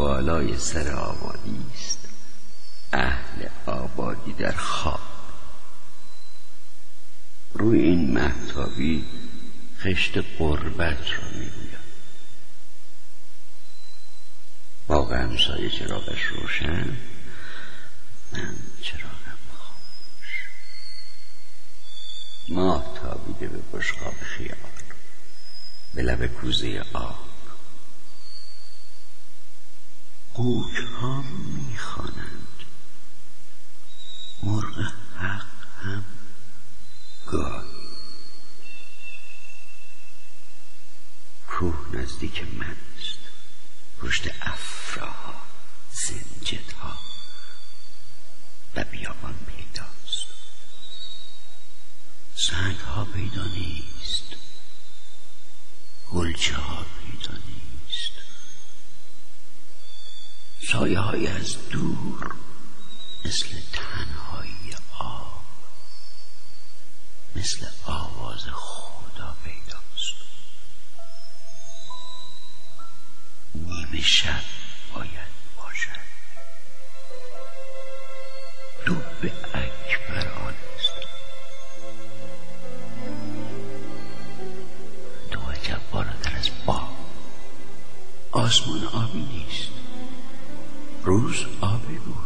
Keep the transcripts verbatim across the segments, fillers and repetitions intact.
بالای سر آبادی است، اهل آبادی در خواب. روی این مهتابی خشت غربت را می‌گوید. باغ همسایه چراغش روشن، من چراغم خاموش. ماه تابیده به بشقاب خیال، به لب کوزه آب. قوک ها میخوانند، مرغ حق هم گاهی. کوه نزدیک من است، پشت افراها سنجدها و بیابان پیداست. سنگ ها پیدا نیست، گلچه ها پیدا نیست. سایه های از دور مثل تنهایی آب، مثل آواز خدا پیداست. نیمه شب باید باشد. دب اکبر آن است. تو عجب بالاتر از باغ. آسمان آبی نیست، روز آبی بود.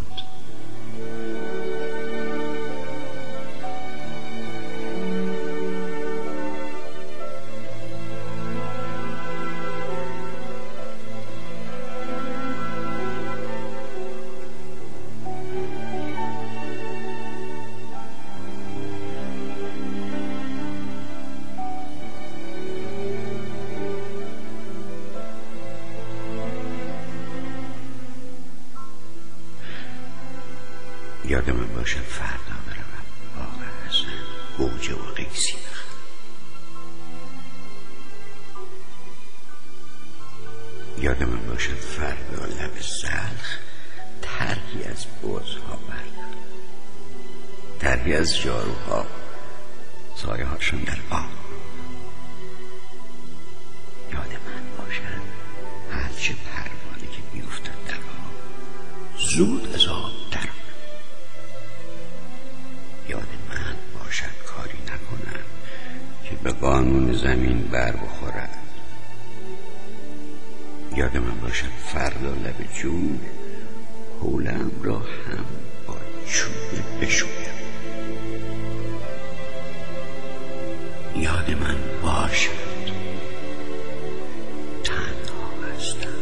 یادم من باشد فردا برم باغ حسن گوجه و قیسی بخرم. یادم من باشد فردا لب زلخ طرحی از بزها بردارم، طرحی از جاروها سایه هاشون در آب. یاد من باشد هرچه پروانه که بیفتد در آب زود از آب در یاد من باشد کاری نکنم که به قانون زمین بر بخورد. یاد من باشد فردا لب جوی حولم را هم با چوب بشویم. یاد من باشد تنها هستم.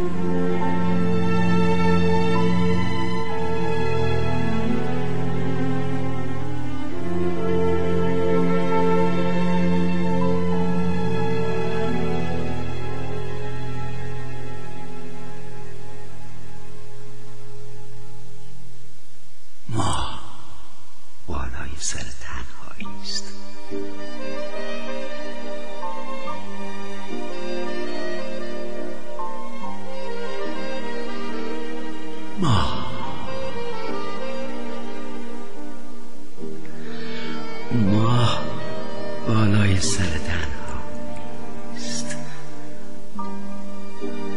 بالای سر تنهایی است. ماه ماه بالای سر تنهایی است.